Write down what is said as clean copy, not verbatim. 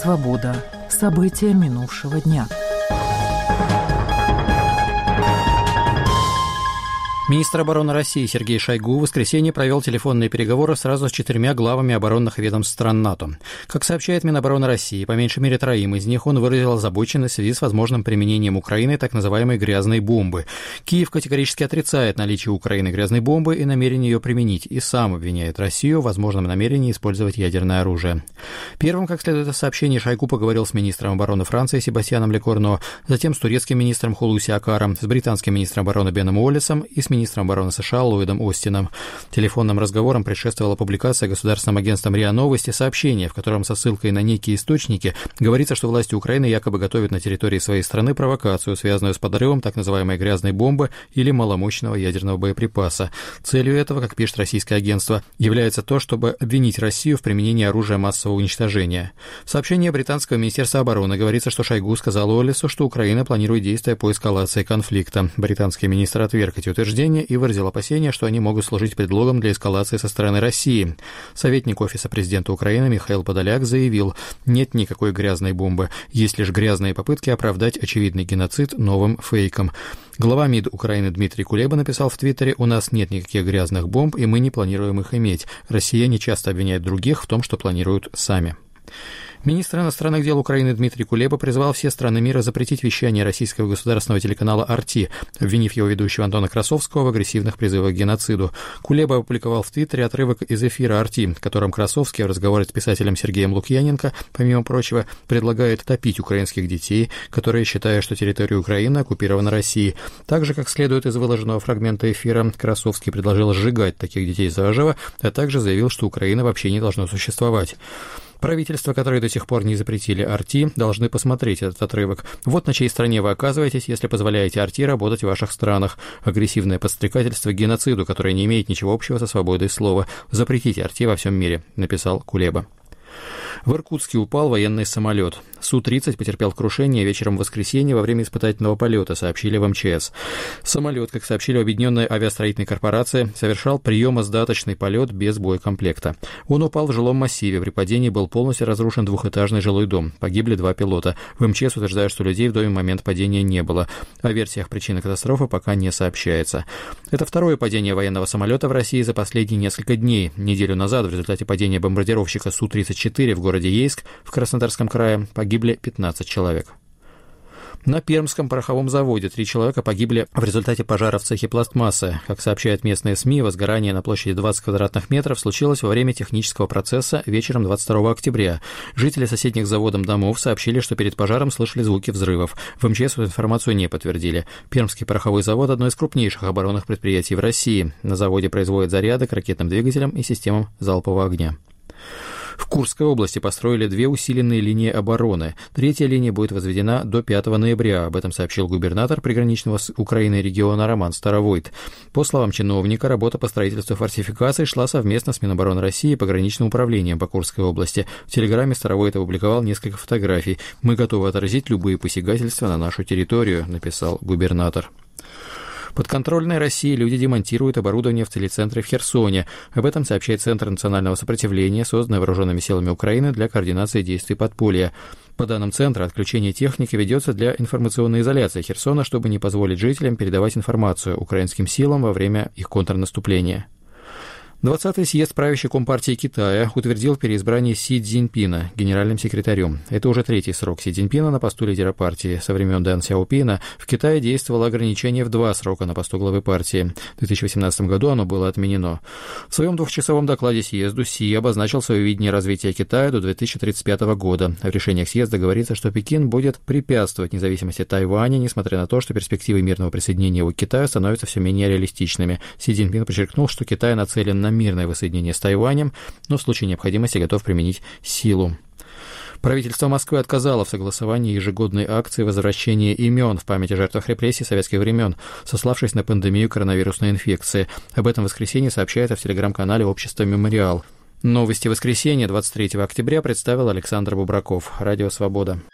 Свобода. События минувшего дня. Министр обороны России Сергей Шойгу в воскресенье провел телефонные переговоры сразу с 4 главами оборонных ведомств стран НАТО. Как сообщает Минобороны России, по меньшей мере 3 из них он выразил озабоченность в связи с возможным применением Украиной так называемой «грязной бомбы». Киев категорически отрицает наличие у Украины грязной бомбы и намерение ее применить, и сам обвиняет Россию в возможном намерении использовать ядерное оружие. Первым, как следует из сообщений, Шойгу поговорил с министром обороны Франции Себастьяном Лекорно, затем с турецким министром Хулуси Акаром, с британским министром обороны Беном Уоллесом и с министром обороны США Ллойдом Остином. Телефонным разговорам предшествовала публикация государственным агентством РИА Новости сообщения, в котором со ссылкой на некие источники говорится, что власти Украины якобы готовят на территории своей страны провокацию, связанную с подрывом так называемой грязной бомбы или маломощного ядерного боеприпаса. Целью этого, как пишет российское агентство, является то, чтобы обвинить Россию в применении оружия массового уничтожения. В сообщении британского министерства обороны говорится, что Шойгу сказал Уоллесу, что Украина планирует действия по эскалации конфликта. Британский министр отверг эти утверждения и выразил опасения, что они могут служить предлогом для эскалации со стороны России. Советник Офиса президента Украины Михаил Подоляк заявил: нет никакой грязной бомбы, есть лишь грязные попытки оправдать очевидный геноцид новым фейком. Глава МИД Украины Дмитрий Кулеба написал в Твиттере: у нас нет никаких грязных бомб, и мы не планируем их иметь. Россияне часто обвиняют других в том, что планируют сами. Министр иностранных дел Украины Дмитрий Кулеба призвал все страны мира запретить вещание российского государственного телеканала «Арти», обвинив его ведущего Антона Красовского в агрессивных призывах к геноциду. Кулеба опубликовал в Твиттере отрывок из эфира «Арти», в котором Красовский в разговоре с писателем Сергеем Лукьяненко, помимо прочего, предлагает топить украинских детей, которые считают, что территория Украины оккупирована Россией. Также, как следует из выложенного фрагмента эфира, Красовский предложил сжигать таких детей заживо, а также заявил, что Украина вообще не должна существовать. Правительства, которые до сих пор не запретили «Арти», должны посмотреть этот отрывок. Вот на чьей стороне вы оказываетесь, если позволяете «Арти» работать в ваших странах. Агрессивное подстрекательство к геноциду, которое не имеет ничего общего со свободой слова. Запретите «Арти» во всем мире, написал Кулеба. В Иркутске упал военный самолет. Су-30 потерпел крушение вечером в воскресенье во время испытательного полета, сообщили в МЧС. Самолет, как сообщили в Объединенной авиастроительной корпорации, совершал приемо-сдаточный полет без боекомплекта. Он упал в жилом массиве. При падении был полностью разрушен двухэтажный жилой дом. Погибли 2 пилота. В МЧС утверждают, что людей в доме в момент падения не было. О версиях причины катастрофы пока не сообщается. Это второе падение военного самолета в России за последние несколько дней. Неделю назад в результате падения бомбардировщика Су-34 в городе Ейск в Краснодарском крае погибли 15 человек. На Пермском пороховом заводе 3 человека погибли в результате пожара в цехе пластмассы. Как сообщают местные СМИ, возгорание на площади 20 квадратных метров случилось во время технического процесса вечером 22 октября. Жители соседних с заводом домов сообщили, что перед пожаром слышали звуки взрывов. В МЧС эту информацию не подтвердили. Пермский пороховой завод – одно из крупнейших оборонных предприятий в России. На заводе производят заряды к ракетным двигателям и системам залпового огня. В Курской области построили 2 усиленные линии обороны. 3-я линия будет возведена до 5 ноября. Об этом сообщил губернатор приграничного с Украиной региона Роман Старовойт. По словам чиновника, работа по строительству фортификаций шла совместно с Минобороны России и пограничным управлением по Курской области. В Телеграме Старовойт опубликовал несколько фотографий. «Мы готовы отразить любые посягательства на нашу территорию», написал губернатор. Подконтрольной России люди демонтируют оборудование в телецентре в Херсоне. Об этом сообщает Центр национального сопротивления, созданный вооруженными силами Украины для координации действий подполья. По данным Центра, отключение техники ведется для информационной изоляции Херсона, чтобы не позволить жителям передавать информацию украинским силам во время их контрнаступления. 20-й съезд правящей Компартии Китая утвердил переизбрание Си Цзиньпина генеральным секретарем. Это уже 3-й срок Си Цзиньпина на посту лидера партии. Со времен Дэн Сяопина в Китае действовало ограничение в 2 срока на посту главы партии. В 2018 году оно было отменено. В своем 2-часовом докладе съезду Си обозначил свое видение развития Китая до 2035 года. В решениях съезда говорится, что Пекин будет препятствовать независимости Тайваня, несмотря на то, что перспективы мирного присоединения его к Китаю становятся все менее реалистичными. Си Цзиньпин подчеркнул, что Китай нацелен на мирное воссоединение с Тайванем, но в случае необходимости готов применить силу. Правительство Москвы отказало в согласовании ежегодной акции возвращения имен в память о жертвах репрессий советских времен, сославшись на пандемию коронавирусной инфекции. Об этом в воскресенье сообщает в телеграм-канале общества «Мемориал». Новости воскресенья 23 октября представил Александр Бубраков. Радио «Свобода».